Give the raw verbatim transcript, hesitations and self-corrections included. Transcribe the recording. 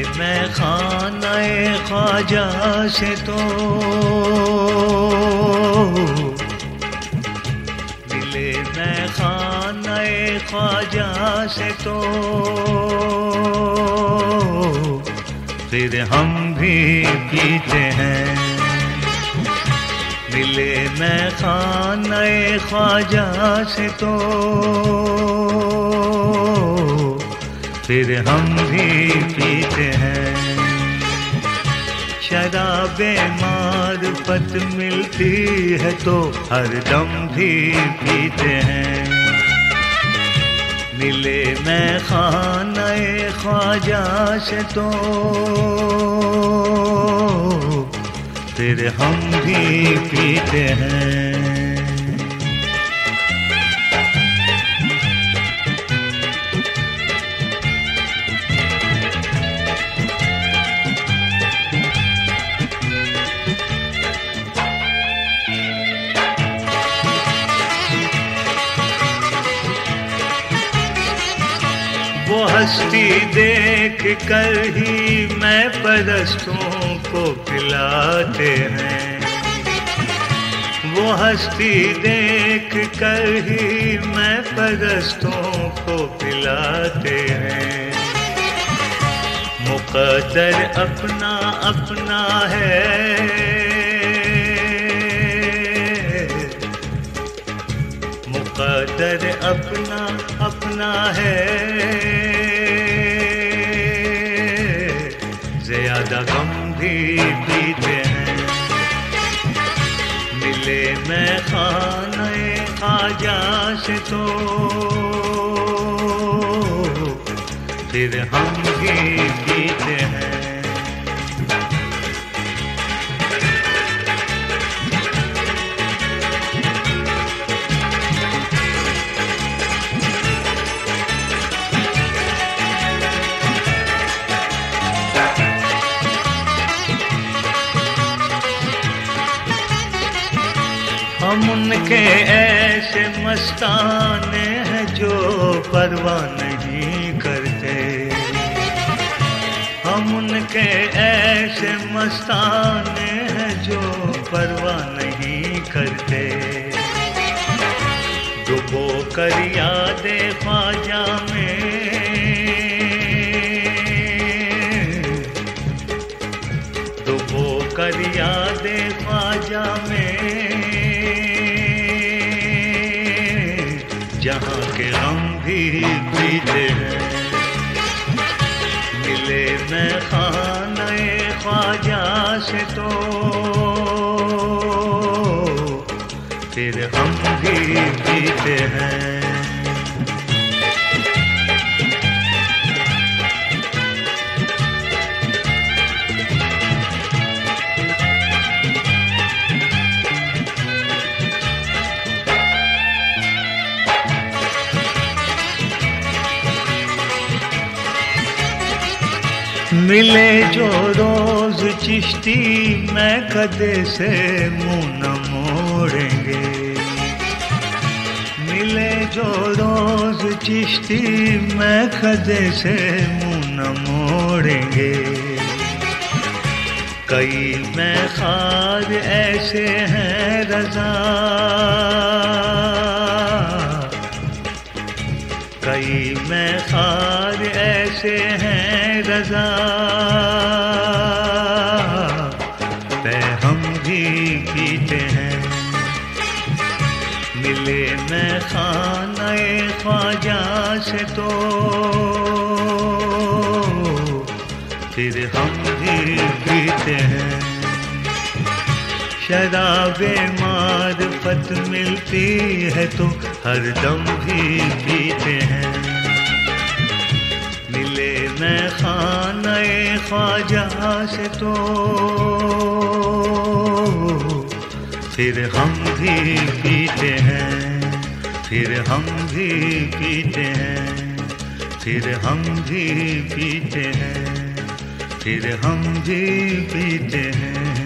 मैं खानाए ख्वाजा से तो मिले मैं खानाए ख्वाजा से तो फिर हम भी पीते हैं। मिले मैं खानाए ख्वाजा से तो फिर हम भी पीते हैं। शराबे मारिफत मिलती है तो हर दम भी पीते हैं। मिले मैं खानाए ख्वाजा से तो फिर हम भी पीते हैं। वो हस्ती देख कर ही मैं परस्तों को पिलाते हैं। वो हस्ती देख कर ही मैं परस्तों को पिलाते हैं। मुक़द्दर अपना अपना है, मुक़द्दर अपना अपना है। ज़्यादा गम भी पीते हैं। मिले मैं खानाए ख्वाजा से तो फिर हम भी पीते हैं। हम उनके ऐसे मस्ताने हैं जो परवाह नहीं करते। हम उनके ऐसे मस्ताने हैं जो परवाह नहीं करते। डुबो कर यादे ख्वाजा में, डुबो कर यादे ख्वाजा में, जहाँ के हम भी पीते हैं। मिले मैं खानाए ख्वाजा से तो फिर हम भी पीते हैं। मिले जो रोज चिश्ती मैं कदे से मुंह न मोड़ेंगे। मिले जो रोज चिश्ती मैं कदे से मुंह न मोड़ेंगे। कई मैं खार ऐसे हैं रज़ा, कई मैं खार ऐसे हैं रज़ा, पे हम भी पीते हैं। मिले मैं खानाए ख्वाजा से तो फिर हम भी पीते हैं। शराबे मारिफत मिलती है तो हर दम भी पीते हैं। मिले मैं खानाए ख्वाजा से तो फिर हम भी पीते हैं। फिर हम भी पीते हैं। फिर हम भी पीते हैं। फिर हम भी पीते हैं।